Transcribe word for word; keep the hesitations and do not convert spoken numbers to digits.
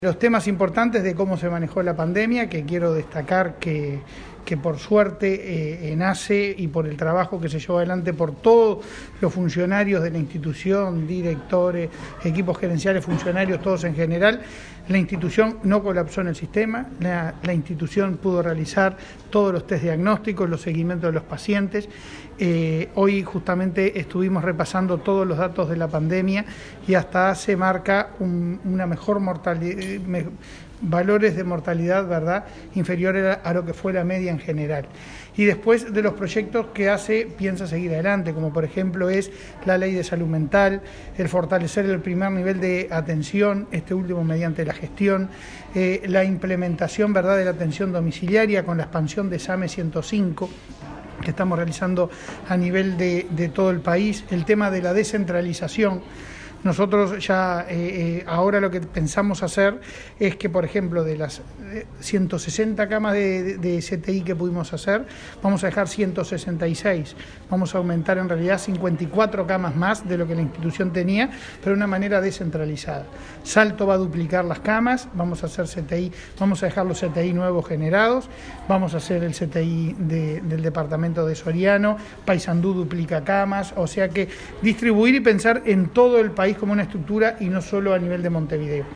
Los temas importantes de cómo se manejó la pandemia, que quiero destacar que, que por suerte eh, nace y por el trabajo que se llevó adelante por todos los funcionarios de la institución, directores, equipos gerenciales, funcionarios, todos en general, la institución no colapsó en el sistema, la, la institución pudo realizar todos los test diagnósticos, los seguimientos de los pacientes. Eh, hoy justamente estuvimos repasando todos los datos de la pandemia y hasta se marca un, una mejor mortalidad, me, valores de mortalidad, ¿verdad?, inferiores a lo que fue la media en general. Y después de los proyectos que hace, piensa seguir adelante, como por ejemplo es la ley de salud mental, el fortalecer el primer nivel de atención, este último mediante la gestión, eh, la implementación, ¿verdad?, de la atención domiciliaria con la expansión de SAME ciento cinco, que estamos realizando a nivel de, de todo el país, el tema de la descentralización. Nosotros ya eh, eh, ahora lo que pensamos hacer es que, por ejemplo, de las ciento sesenta camas de, de, de C T I que pudimos hacer, vamos a dejar ciento sesenta y seis. Vamos a aumentar en realidad cincuenta y cuatro camas más de lo que la institución tenía, pero de una manera descentralizada. Salto va a duplicar las camas, vamos a hacer C T I, vamos a dejar los C T I nuevos generados, vamos a hacer el C T I de, del departamento de Soriano, Paysandú duplica camas, o sea que distribuir y pensar en todo el país como una estructura y no solo a nivel de Montevideo.